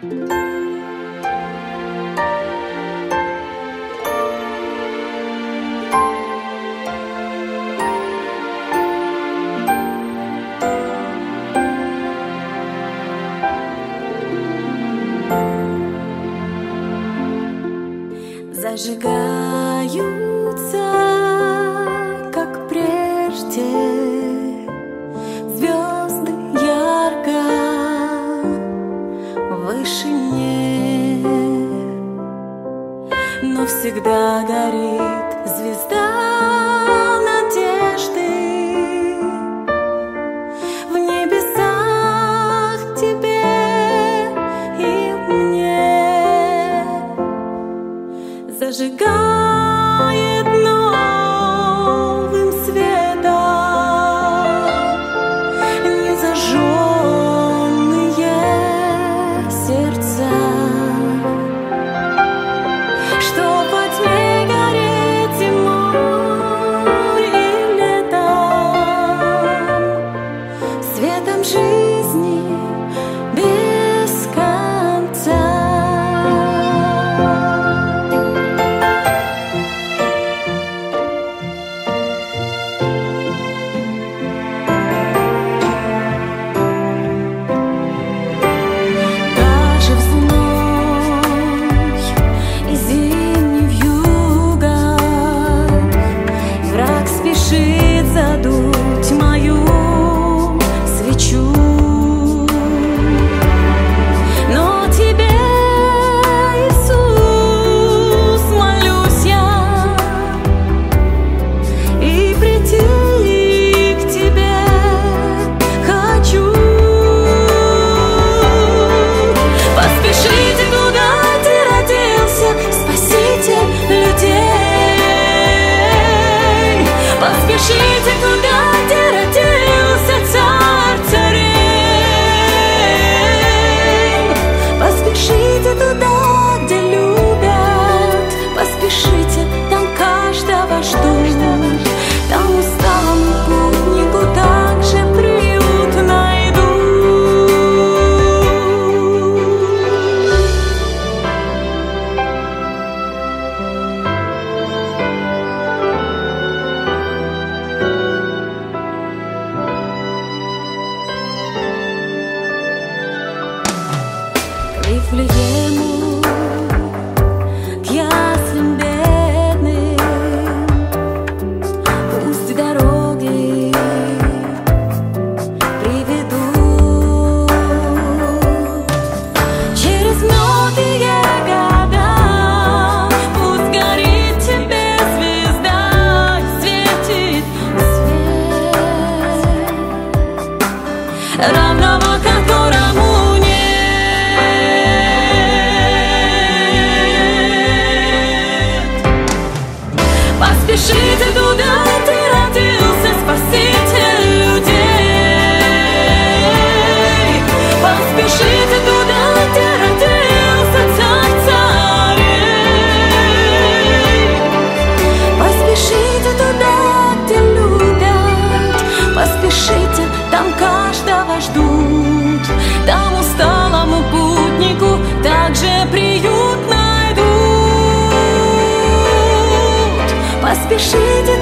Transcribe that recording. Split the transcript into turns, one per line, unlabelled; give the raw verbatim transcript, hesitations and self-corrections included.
Зажигаются, как прежде, звезды ярко в вышине, но всегда горит звезда надежды в небесах тебе и мне. Зажигает новым светом незажженные сердца, что во тьме гореть зимой и летом, светом жизни без конца. Задуть мою свечу, но тебе, Иисус, молюсь я, и прийти к тебе хочу. Поспешите, куда ты родился, Спаситель людей. Поспешите, куда ты родился, Царь царей. Поспешите туда, где любят, поспешите, там каждого ждут, там усталому путнику также приют найдут. К Вифлеему, к яслям бедным, пусть дороги приведут. Через многие года пусть горит тебе звезда, светит свет, равного которому поспешите, куда ты родился, Спаситель людей. Поспешите, куда ты родился, Царь царей. Поспешите туда, где любят, поспешите, там каждого ждут, там усталому путнику также приют найдут. Поспешите